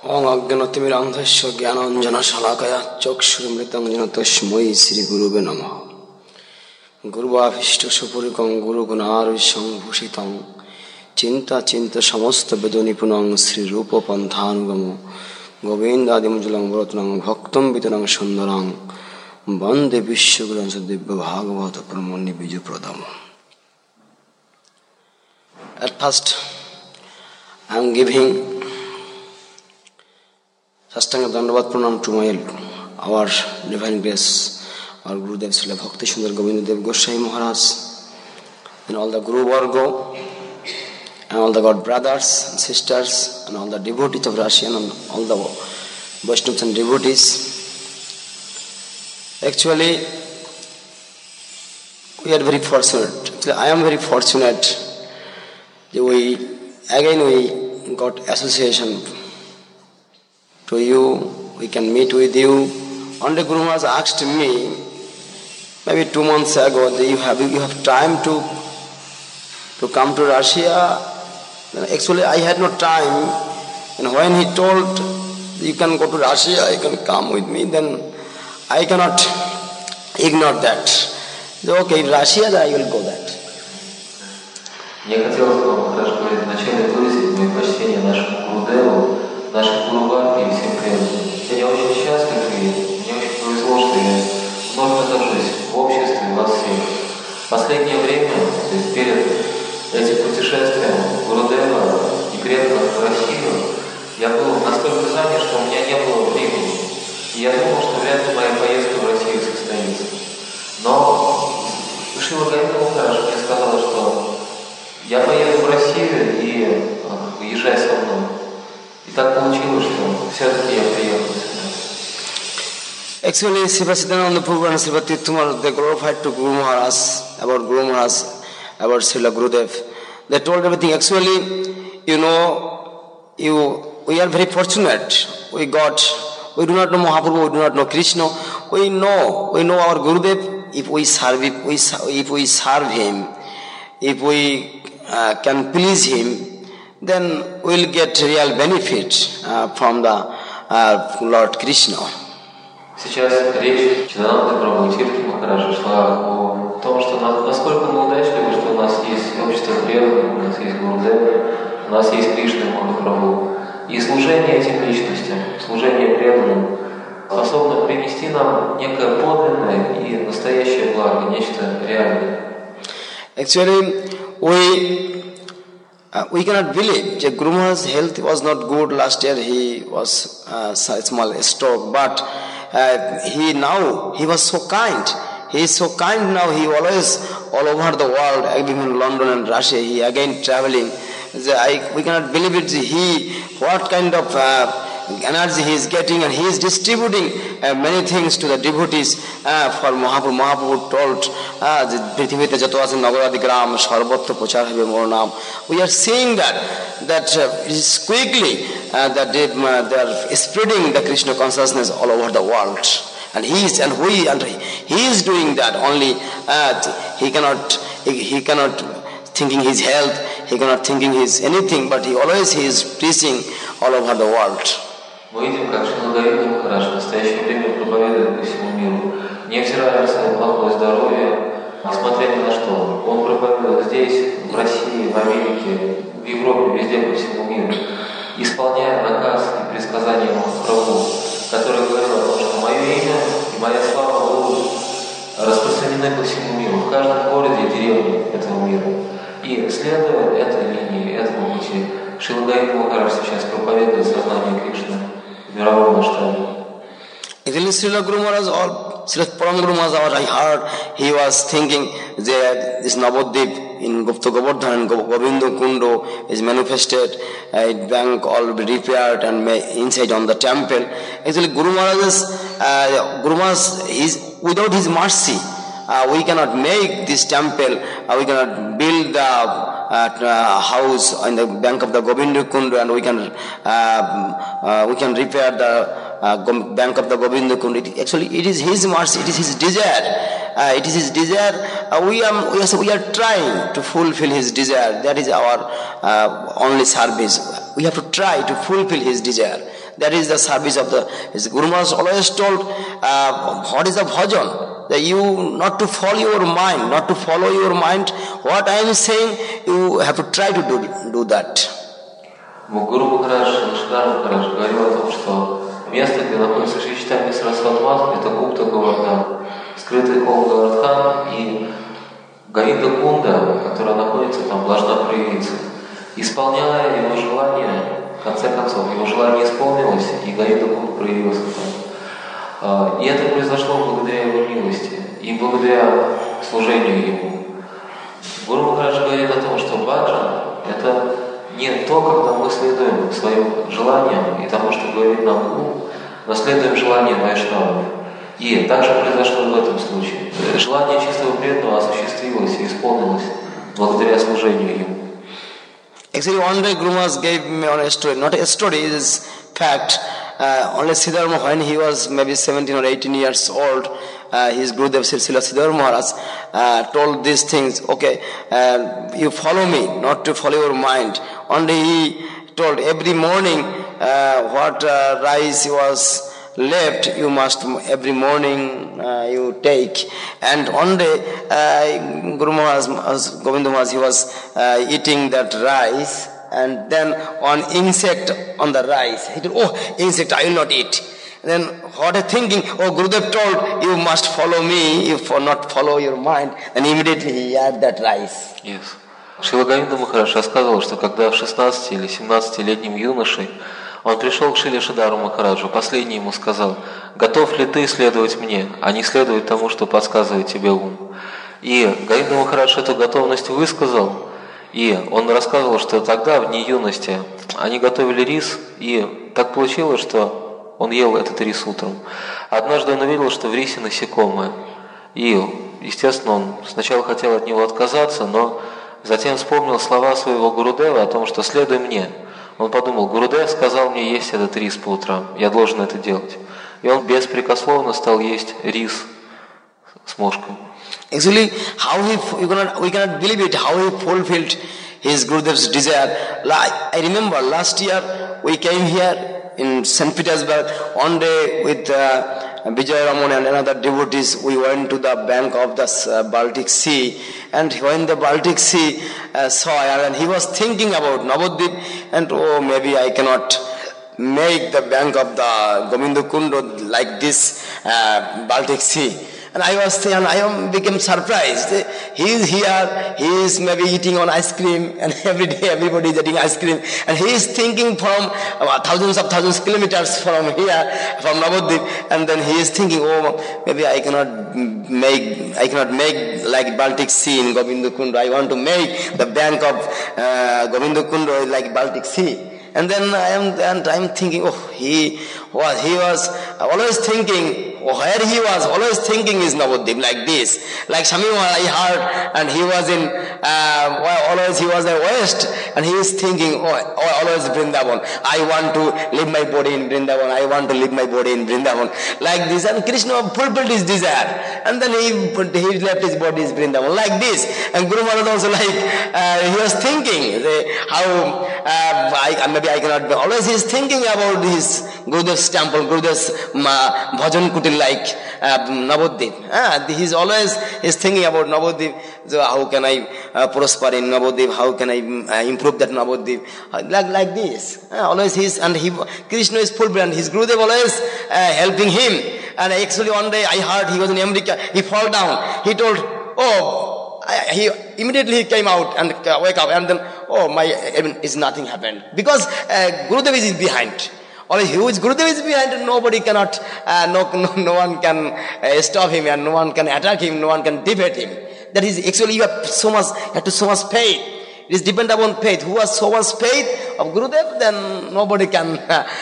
Om Agyanatimirandhasya Jnananjana Shalakaya Chakshurumritam Tasmai Sri Gurave Namaha. Guruvabhishta Supurikam Guru Gunarvisham Bhushitam Chinta Samasta Vedanipunam Sri Rupa Panthanugamo Govindadim Vratnam Bhaktam Vitanam Sundaram Bande Vishwaguran Sadibha Bhagavata Pramani Biju Pradam. At first, I am giving Sastanga Dandavat Pranam to our Divine Grace, our Gurudev Srila Bhakti Sundar Govindadev Goswami Maharaj, and all the Guru Varga, and all the God brothers and sisters, and all the devotees of Russia, and all the Vaishnavas and devotees. Actually, we are very fortunate. Actually, I am very fortunate that we got association to you, we can meet with you. Only Guru Maharaj asked me, maybe 2 months ago, that you have time to come to Russia. Actually, I had no time. And when he told, you can go to Russia, you can come with me, then I cannot ignore that. So, okay, Russia, I will go that. Я хотел вам хорошо вначале выразить мои почтения нашему Гурудеву, нашим Гуру-варге и всем преданным. Я очень счастлив и мне очень повезло, что я вновь нахожусь в обществе вас всех. В последнее время, то есть перед этим путешествием Гурудева и преданных в Россию, я был настолько занят, что у меня не было времени. И я думал, что вряд ли моя поездка в Россию состоится. Но Шрила Говинда Махарадж мне сказала, что я поеду в Россию и езжай со мной. И так получилось, что все-таки я приехал сюда. Actually, Srila Siddhananda Prabhu and Srila Tirthamar, they glorified to Guru Maharaj, about Srila Gurudev. They told everything. Actually, we are very fortunate. We do not know Mahaprabhu, we do not know Krishna. We know our Gurudev. If we serve him, if we can please him, then we will get real benefit from the Lord Krishna. Сейчас речь Чидананды Прабху и Тиртхи Махараджа шла о том, что насколько мы удачливы, что у нас есть общество преданных, у нас есть Гурудев, у нас есть Кришна Махапрабху. И служение этим личностям, служение преданным способно принести нам некое подлинное и настоящее благо, нечто реальное. Actually, we cannot believe that Guru Maharaj's health was not good last year. He was small stroke, but he was so kind. He is so kind now. He always all over the world, even in London and Russia. He again traveling. We cannot believe it. What kind of energy he is getting, and he is distributing many things to the devotees for Mahaprabhu. Mahaprabhu told Prithivite Jato Asin Nagaradi Gram Sarvatma Prachar Habe Mor Naam. We are seeing that is quickly that they are spreading the Krishna consciousness all over the world. And he is doing that. Only he cannot thinking his health, he cannot thinking his anything, but he is preaching all over the world. Мы видим, как Шрила Говинда Махарадж в настоящее время проповедует по всему миру. Невзирая на свое плохое здоровье, несмотря ни на что, он проповедует здесь, в России, в Америке, в Европе, везде по всему миру, исполняя наказ и предсказания Махапрабху, который говорил о том, что мое имя и моя слава будут распространены по всему миру, в каждом городе и деревне этого мира. И следуя этой линии, этому пути, Шрила Говинда Махарадж сейчас проповедует сознание Кришны в мировом масштабе. Actually, Srila Guru Maharaj or Srila Param Guru Maharaj, I heard he was thinking that this Navadvip in Gupta Govardhan and Govinda Kundo is manifested, bank all repaired and inside on the temple. Actually, Guru Maharaj, without his mercy, we cannot make this temple, we cannot build the house on the bank of the Govinda Kund, and we can repair the bank of the Govinda Kund. It is his mercy, it is his desire. We are trying to fulfill his desire. That is our only service. We have to try to fulfill his desire. That is the service of his Guru Maharaj always told, what is the bhajan? That you not to follow your mind, not to follow your mind. What I am saying, you have to try to do that. Гуру Махарадж, Шридхар Махарадж говорил о том, что место, где находится Шри Чайтанья Сарасвати Мат, это Гупта Говардхан, скрытый Ом Говардхан, и Говинда Кунда, которая находится там, должна проявиться. Исполняя его желание, в конце концов, его желание исполнилось, и Говинда Кунда проявился там. И это произошло благодаря его милости и благодаря служению ему. Гуру Махарадж говорит о том, что баджан – это не то, когда мы следуем своим желаниям и тому, что говорит нам ум, но следуем желаниям вайшнавов. И также произошло в этом случае. Желание чистого преданного осуществилось и исполнилось благодаря служению ему. Actually, one day Guru Maharaj gave me on a story, not a story, it is fact. Only Siddhartha, when he was maybe 17 or 18 years old, his Gurudev Srila Siddhartha Maharaj told these things, okay, you follow me, not to follow your mind. Only he told every morning what rice was left, you must every morning you take. And one day Guru Maharaj, Govinda Maharaj, he was eating that rice, and then one insect on the rice. He told, oh, insect, I will not eat. And then what I thinking, oh, Gurudev told, you must follow me, you not follow your mind. And immediately he had that rice. Yes. Шрила Говинда Махарадж рассказывал, что когда в 16 или 17-летним юношей он пришел к Шриле Шридару Махараджу, последний ему сказал: готов ли ты следовать мне, а не следовать тому, что подсказывает тебе ум. И Говинда Махарадж эту готовность высказал, и он рассказывал, что тогда, в дни юности, они готовили рис, и так получилось, что он ел этот рис утром. Однажды он увидел, что в рисе насекомое, и, естественно, он сначала хотел от него отказаться, но затем вспомнил слова своего Гурудева о том, что «следуй мне». Он подумал, Гурудев сказал мне есть этот рис по утрам, я должен это делать. И он беспрекословно стал есть рис с мошкой. Actually, we cannot believe it, how he fulfilled his Gurudev's desire. I remember last year we came here in St. Petersburg, one day with Vijay Raman and another devotees, we went to the bank of the Baltic Sea, and when the Baltic Sea saw, and he was thinking about Navadvip, and oh, maybe I cannot make the bank of the Govinda Kundo like this Baltic Sea. And I was saying, I became surprised. He is here, he is maybe eating on ice cream, and every day everybody is eating ice cream. And he is thinking from thousands of kilometers from here, from Navadvip, and then he is thinking, oh, maybe I cannot make like Baltic Sea in Govinda Kundo. I want to make the bank of Govinda Kundo like Baltic Sea. And then I am thinking, oh, he was always thinking, where he was always thinking is Navadvip, like this. Like Shami I heard, and he was in, always he was in West, and he is thinking, oh, always Vrindavan. I want to leave my body in Vrindavan, I want to leave my body in Vrindavan. Like this, and Krishna fulfilled his desire. And then he left his body in Vrindavan, like this. And Guru Maharaj also he was thinking, how, maybe I cannot be. Always he is thinking about his Gurudev's temple, Gurudev's bhajan kutil like Navadvip. He is thinking about Navadvip. So how can I prosper in Navadvip? How can I improve that Navadvip? Like this. Always Krishna is full and his Gurudev always helping him. And actually one day I heard he was in America. He fall down. He told, he immediately came out and wake up, and then is nothing happened because Gurudev is behind. Or huge Gurudev is behind, and nobody cannot, no one can stop him, and no one can attack him, no one can defeat him. That is actually you have so much faith. It is depend upon faith. Who has so much faith of Gurudev, then nobody can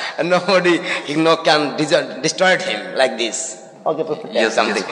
destroy him like this. Okay, yes, something.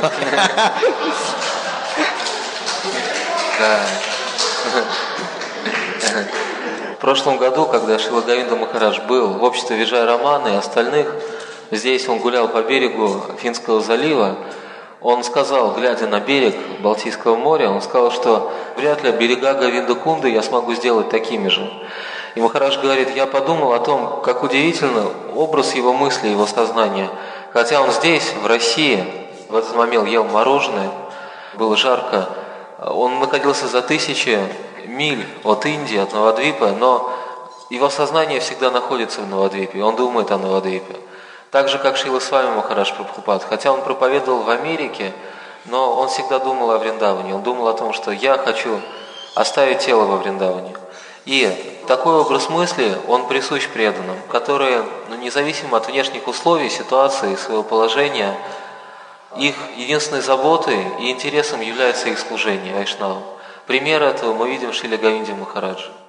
В прошлом году, когда Шрила Говинда Махарадж был в обществе Виджая Рамана и остальных, здесь он гулял по берегу Финского залива, он сказал, глядя на берег Балтийского моря, он сказал, что вряд ли берега Говинда Кунды я смогу сделать такими же. И Махарадж говорит, я подумал о том, как удивительно образ его мысли, его сознания. Хотя он здесь, в России, в этот момент ел мороженое, было жарко, он находился за 1000 миль от Индии, от Навадвипа, но его сознание всегда находится в Навадвипе, он думает о Навадвипе. Так же, как Шрила Свами Махарадж Прабхупад. Хотя он проповедовал в Америке, но он всегда думал о Вриндаване. Он думал о том, что я хочу оставить тело во Вриндаване. И такой образ мысли, он присущ преданным, которые, независимо от внешних условий, ситуации, своего положения, их единственной заботой и интересом является их служение Вайшнавам. Пример этого мы видим в Шриле Говинде Махараджа.